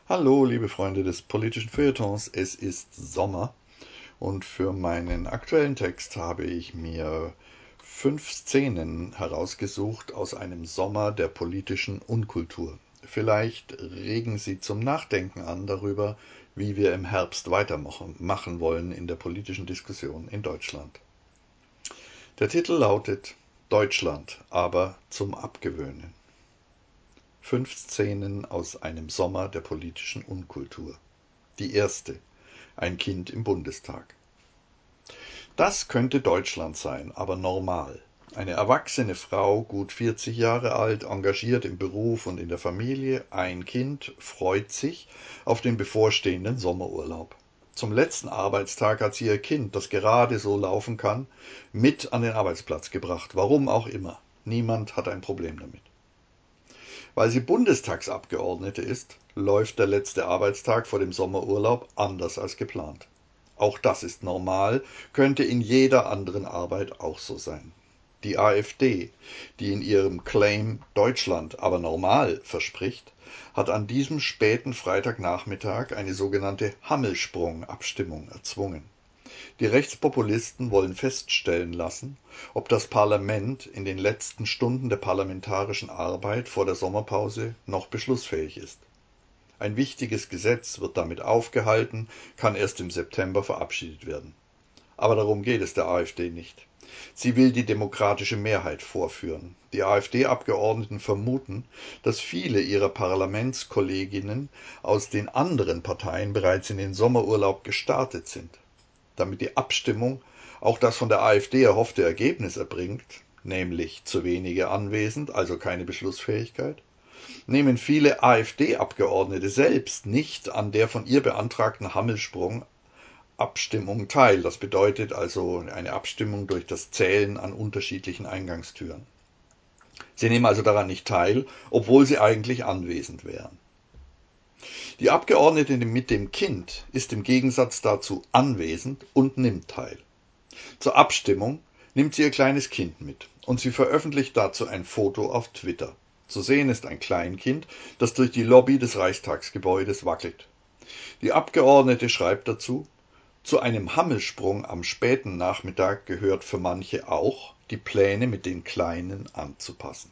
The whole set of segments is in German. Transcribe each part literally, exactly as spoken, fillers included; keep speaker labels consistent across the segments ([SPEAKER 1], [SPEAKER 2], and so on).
[SPEAKER 1] Hallo, liebe Freunde des politischen Feuilletons, es ist Sommer und für meinen aktuellen Text habe ich mir fünf Szenen herausgesucht aus einem Sommer der politischen Unkultur. Vielleicht regen sie zum Nachdenken an darüber, wie wir im Herbst weitermachen machen wollen in der politischen Diskussion in Deutschland. Der Titel lautet Deutschland, aber zum Abgewöhnen. Fünf Szenen aus einem Sommer der politischen Unkultur. Die erste: Ein Kind im Bundestag. Das könnte Deutschland sein, aber normal. Eine erwachsene Frau, gut vierzig Jahre alt, engagiert im Beruf und in der Familie, ein Kind, freut sich auf den bevorstehenden Sommerurlaub. Zum letzten Arbeitstag hat sie ihr Kind, das gerade so laufen kann, mit an den Arbeitsplatz gebracht, warum auch immer. Niemand hat ein Problem damit. Weil sie Bundestagsabgeordnete ist, läuft der letzte Arbeitstag vor dem Sommerurlaub anders als geplant. Auch das ist normal, könnte in jeder anderen Arbeit auch so sein. Die AfD, die in ihrem Claim Deutschland aber normal verspricht, hat an diesem späten Freitagnachmittag eine sogenannte Hammelsprung-Abstimmung erzwungen. Die Rechtspopulisten wollen feststellen lassen, ob das Parlament in den letzten Stunden der parlamentarischen Arbeit vor der Sommerpause noch beschlussfähig ist. Ein wichtiges Gesetz wird damit aufgehalten, kann erst im September verabschiedet werden. Aber darum geht es der AfD nicht. Sie will die demokratische Mehrheit vorführen. Die AfD-Abgeordneten vermuten, dass viele ihrer Parlamentskolleginnen aus den anderen Parteien bereits in den Sommerurlaub gestartet sind. Damit die Abstimmung auch das von der AfD erhoffte Ergebnis erbringt, nämlich zu wenige anwesend, also keine Beschlussfähigkeit, nehmen viele AfD-Abgeordnete selbst nicht an der von ihr beantragten Hammelsprung-Abstimmung teil. Das bedeutet also eine Abstimmung durch das Zählen an unterschiedlichen Eingangstüren. Sie nehmen also daran nicht teil, obwohl sie eigentlich anwesend wären. Die Abgeordnete mit dem Kind ist im Gegensatz dazu anwesend und nimmt teil. Zur Abstimmung nimmt sie ihr kleines Kind mit und sie veröffentlicht dazu ein Foto auf Twitter. Zu sehen ist ein Kleinkind, das durch die Lobby des Reichstagsgebäudes wackelt. Die Abgeordnete schreibt dazu: Zu einem Hammelsprung am späten Nachmittag gehört für manche auch, die Pläne mit den Kleinen anzupassen.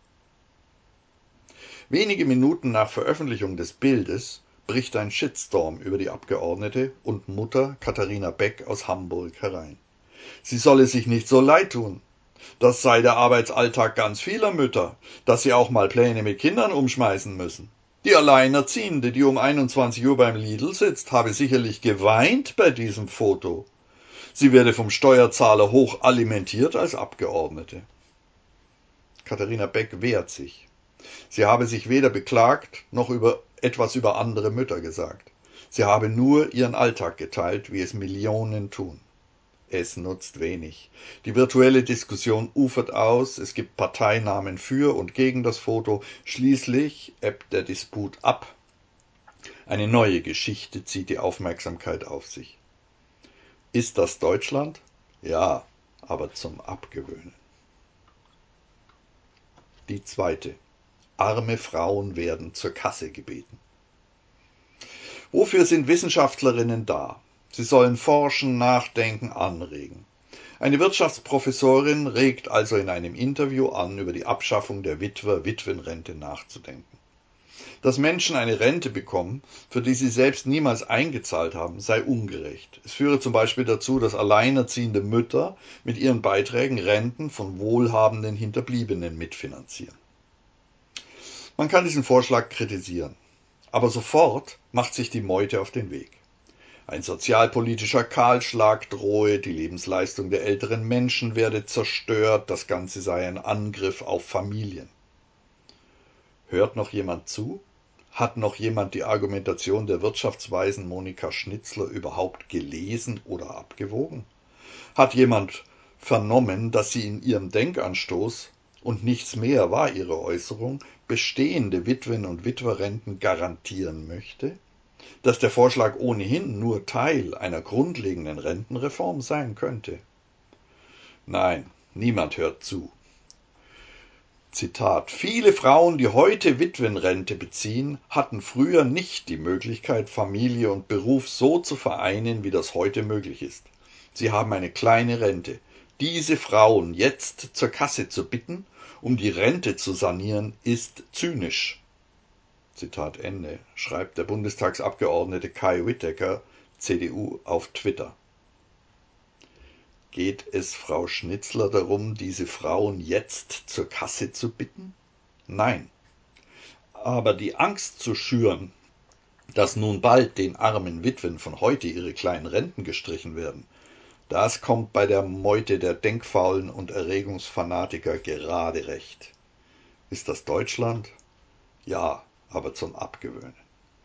[SPEAKER 1] Wenige Minuten nach Veröffentlichung des Bildes bricht ein Shitstorm über die Abgeordnete und Mutter Katharina Beck aus Hamburg herein. Sie solle sich nicht so leid tun. Das sei der Arbeitsalltag ganz vieler Mütter, dass sie auch mal Pläne mit Kindern umschmeißen müssen. Die Alleinerziehende, die um einundzwanzig Uhr beim Lidl sitzt, habe sicherlich geweint bei diesem Foto. Sie werde vom Steuerzahler hoch alimentiert als Abgeordnete. Katharina Beck wehrt sich. Sie habe sich weder beklagt noch über etwas über andere Mütter gesagt. Sie habe nur ihren Alltag geteilt, wie es Millionen tun. Es nutzt wenig. Die virtuelle Diskussion ufert aus, es gibt Parteinamen für und gegen das Foto, schließlich ebbt der Disput ab. Eine neue Geschichte zieht die Aufmerksamkeit auf sich. Ist das Deutschland? Ja, aber zum Abgewöhnen. Die zweite: Arme Frauen werden zur Kasse gebeten. Wofür sind Wissenschaftlerinnen da? Sie sollen forschen, nachdenken, anregen. Eine Wirtschaftsprofessorin regt also in einem Interview an, über die Abschaffung der Witwer-Witwenrente nachzudenken. Dass Menschen eine Rente bekommen, für die sie selbst niemals eingezahlt haben, sei ungerecht. Es führe zum Beispiel dazu, dass alleinerziehende Mütter mit ihren Beiträgen Renten von wohlhabenden Hinterbliebenen mitfinanzieren. Man kann diesen Vorschlag kritisieren, aber sofort macht sich die Meute auf den Weg. Ein sozialpolitischer Kahlschlag drohe, die Lebensleistung der älteren Menschen werde zerstört, das Ganze sei ein Angriff auf Familien. Hört noch jemand zu? Hat noch jemand die Argumentation der Wirtschaftsweisen Monika Schnitzler überhaupt gelesen oder abgewogen? Hat jemand vernommen, dass sie in ihrem Denkanstoß, und nichts mehr war ihre Äußerung, bestehende Witwen- und Witwerrenten garantieren möchte? Dass der Vorschlag ohnehin nur Teil einer grundlegenden Rentenreform sein könnte? Nein, niemand hört zu. Zitat: Viele Frauen, die heute Witwenrente beziehen, hatten früher nicht die Möglichkeit, Familie und Beruf so zu vereinen, wie das heute möglich ist. Sie haben eine kleine Rente. Diese Frauen jetzt zur Kasse zu bitten, um die Rente zu sanieren, ist zynisch. Zitat Ende, schreibt der Bundestagsabgeordnete Kai Whittaker, C D U, auf Twitter. Geht es Frau Schnitzler darum, diese Frauen jetzt zur Kasse zu bitten? Nein. Aber die Angst zu schüren, dass nun bald den armen Witwen von heute ihre kleinen Renten gestrichen werden, das kommt bei der Meute der Denkfaulen und Erregungsfanatiker gerade recht. Ist das Deutschland? Ja, aber zum Abgewöhnen.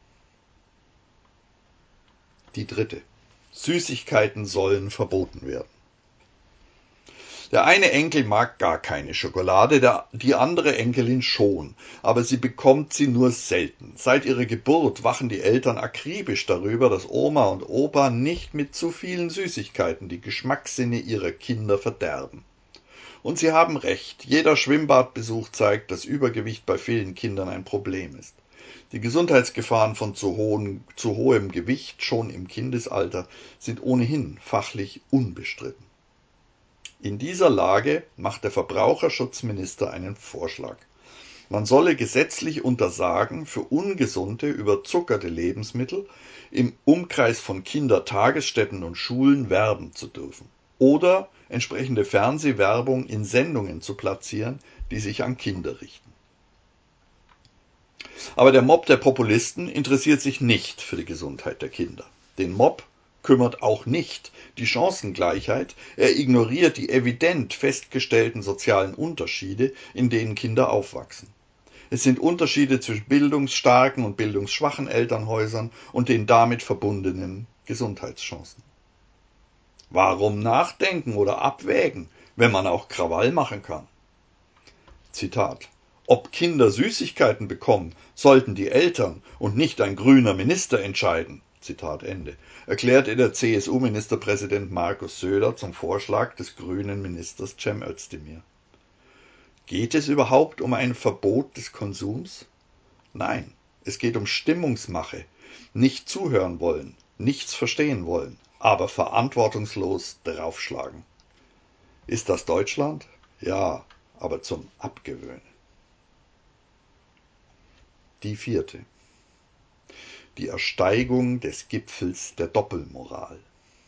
[SPEAKER 1] Die dritte. Süßigkeiten sollen verboten werden. Der eine Enkel mag gar keine Schokolade, der, die andere Enkelin schon, aber sie bekommt sie nur selten. Seit ihrer Geburt wachen die Eltern akribisch darüber, dass Oma und Opa nicht mit zu vielen Süßigkeiten die Geschmackssinne ihrer Kinder verderben. Und sie haben recht, jeder Schwimmbadbesuch zeigt, dass Übergewicht bei vielen Kindern ein Problem ist. Die Gesundheitsgefahren von zu, hohen, zu hohem Gewicht schon im Kindesalter sind ohnehin fachlich unbestritten. In dieser Lage macht der Verbraucherschutzminister einen Vorschlag. Man solle gesetzlich untersagen, für ungesunde, überzuckerte Lebensmittel im Umkreis von Kindertagesstätten und Schulen werben zu dürfen oder entsprechende Fernsehwerbung in Sendungen zu platzieren, die sich an Kinder richten. Aber der Mob der Populisten interessiert sich nicht für die Gesundheit der Kinder. Den Mob kümmert auch nicht die Chancengleichheit, er ignoriert die evident festgestellten sozialen Unterschiede, in denen Kinder aufwachsen. Es sind Unterschiede zwischen bildungsstarken und bildungsschwachen Elternhäusern und den damit verbundenen Gesundheitschancen. Warum nachdenken oder abwägen, wenn man auch Krawall machen kann? Zitat: Ob Kinder Süßigkeiten bekommen, sollten die Eltern und nicht ein grüner Minister entscheiden. Zitat Ende, erklärte der C S U-Ministerpräsident Markus Söder zum Vorschlag des grünen Ministers Cem Özdemir. Geht es überhaupt um ein Verbot des Konsums? Nein, es geht um Stimmungsmache, nicht zuhören wollen, nichts verstehen wollen, aber verantwortungslos draufschlagen. Ist das Deutschland? Ja, aber zum Abgewöhnen. Die vierte. Die Ersteigung des Gipfels der Doppelmoral.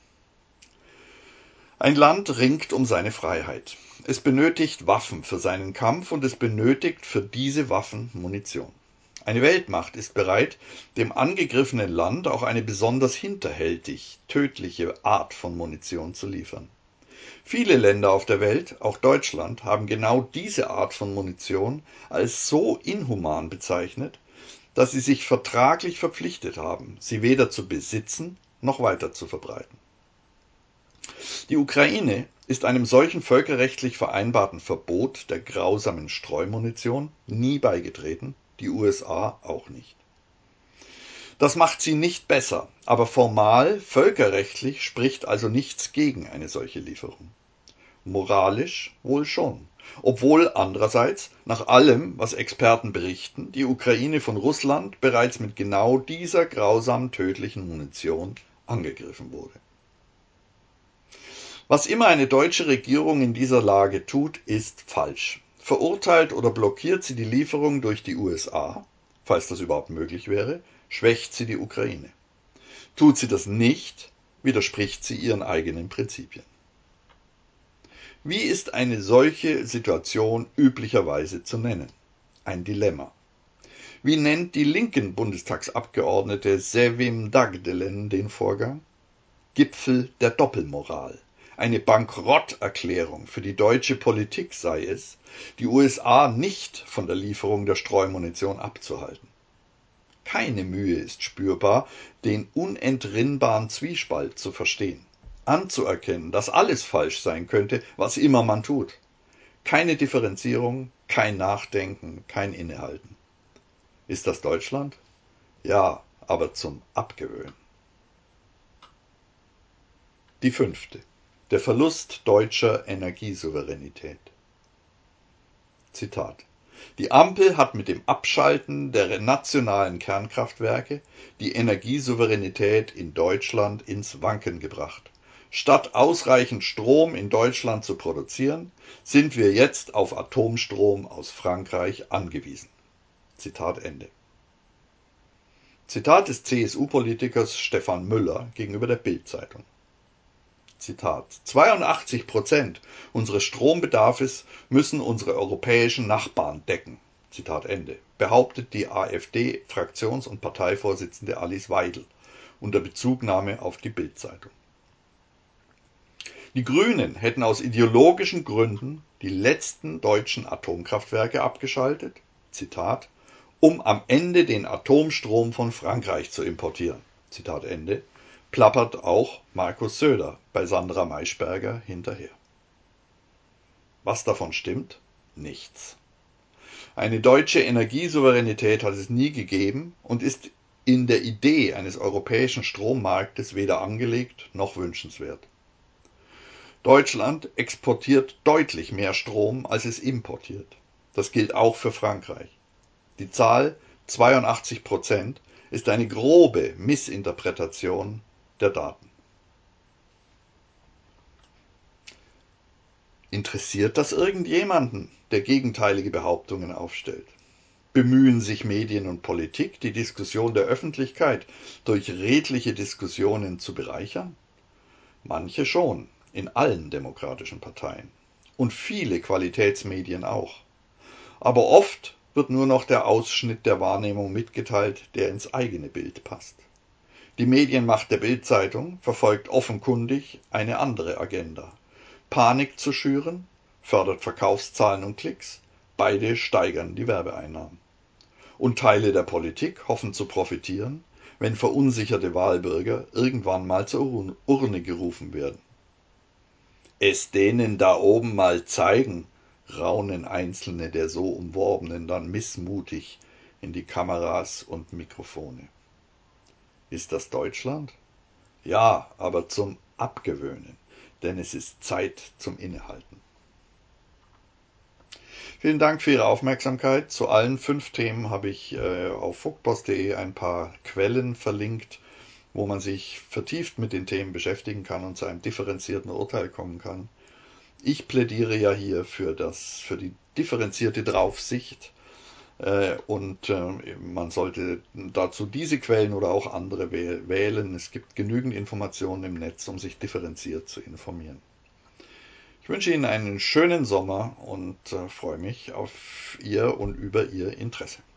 [SPEAKER 1] Ein Land ringt um seine Freiheit. Es benötigt Waffen für seinen Kampf und es benötigt für diese Waffen Munition. Eine Weltmacht ist bereit, dem angegriffenen Land auch eine besonders hinterhältig, tödliche Art von Munition zu liefern. Viele Länder auf der Welt, auch Deutschland, haben genau diese Art von Munition als so inhuman bezeichnet, dass sie sich vertraglich verpflichtet haben, sie weder zu besitzen noch weiter zu verbreiten. Die Ukraine ist einem solchen völkerrechtlich vereinbarten Verbot der grausamen Streumunition nie beigetreten, die U S A auch nicht. Das macht sie nicht besser, aber formal, völkerrechtlich spricht also nichts gegen eine solche Lieferung. Moralisch wohl schon, obwohl andererseits, nach allem, was Experten berichten, die Ukraine von Russland bereits mit genau dieser grausamen tödlichen Munition angegriffen wurde. Was immer eine deutsche Regierung in dieser Lage tut, ist falsch. Verurteilt oder blockiert sie die Lieferung durch die U S A, falls das überhaupt möglich wäre, schwächt sie die Ukraine. Tut sie das nicht, widerspricht sie ihren eigenen Prinzipien. Wie ist eine solche Situation üblicherweise zu nennen? Ein Dilemma. Wie nennt die linken Bundestagsabgeordnete Sevim Dagdelen den Vorgang? Gipfel der Doppelmoral. Eine Bankrotterklärung für die deutsche Politik sei es, die U S A nicht von der Lieferung der Streumunition abzuhalten. Keine Mühe ist spürbar, den unentrinnbaren Zwiespalt zu verstehen. Anzuerkennen, dass alles falsch sein könnte, was immer man tut. Keine Differenzierung, kein Nachdenken, kein Innehalten. Ist das Deutschland? Ja, aber zum Abgewöhnen. Die fünfte. Der Verlust deutscher Energiesouveränität. Zitat: Die Ampel hat mit dem Abschalten der nationalen Kernkraftwerke die Energiesouveränität in Deutschland ins Wanken gebracht. Statt ausreichend Strom in Deutschland zu produzieren, sind wir jetzt auf Atomstrom aus Frankreich angewiesen. Zitat Ende. Zitat des C S U-Politikers Stefan Müller gegenüber der Bild-Zeitung. Zitat: zweiundachtzig Prozent unseres Strombedarfs müssen unsere europäischen Nachbarn decken. Zitat Ende, behauptet die AfD-Fraktions- und Parteivorsitzende Alice Weidel unter Bezugnahme auf die Bild-Zeitung. Die Grünen hätten aus ideologischen Gründen die letzten deutschen Atomkraftwerke abgeschaltet, Zitat, um am Ende den Atomstrom von Frankreich zu importieren. Zitat Ende, plappert auch Markus Söder bei Sandra Maischberger hinterher. Was davon stimmt? Nichts. Eine deutsche Energiesouveränität hat es nie gegeben und ist in der Idee eines europäischen Strommarktes weder angelegt noch wünschenswert. Deutschland exportiert deutlich mehr Strom, als es importiert. Das gilt auch für Frankreich. Die Zahl zweiundachtzig Prozent ist eine grobe Missinterpretation der Daten. Interessiert das irgendjemanden, der gegenteilige Behauptungen aufstellt? Bemühen sich Medien und Politik, die Diskussion der Öffentlichkeit durch redliche Diskussionen zu bereichern? Manche schon, in allen demokratischen Parteien. Und viele Qualitätsmedien auch. Aber oft wird nur noch der Ausschnitt der Wahrnehmung mitgeteilt, der ins eigene Bild passt. Die Medienmacht der Bild-Zeitung verfolgt offenkundig eine andere Agenda. Panik zu schüren, fördert Verkaufszahlen und Klicks, beide steigern die Werbeeinnahmen. Und Teile der Politik hoffen zu profitieren, wenn verunsicherte Wahlbürger irgendwann mal zur Urne gerufen werden. Es denen da oben mal zeigen, raunen Einzelne der so Umworbenen dann missmutig in die Kameras und Mikrofone. Ist das Deutschland? Ja, aber zum Abgewöhnen, denn es ist Zeit zum Innehalten. Vielen Dank für Ihre Aufmerksamkeit. Zu allen fünf Themen habe ich äh, auf fuchspost punkt de ein paar Quellen verlinkt, wo man sich vertieft mit den Themen beschäftigen kann und zu einem differenzierten Urteil kommen kann. Ich plädiere ja hier für, das, für die differenzierte Draufsicht äh, und äh, man sollte dazu diese Quellen oder auch andere wählen. Es gibt genügend Informationen im Netz, um sich differenziert zu informieren. Ich wünsche Ihnen einen schönen Sommer und äh, freue mich auf Ihr und über Ihr Interesse.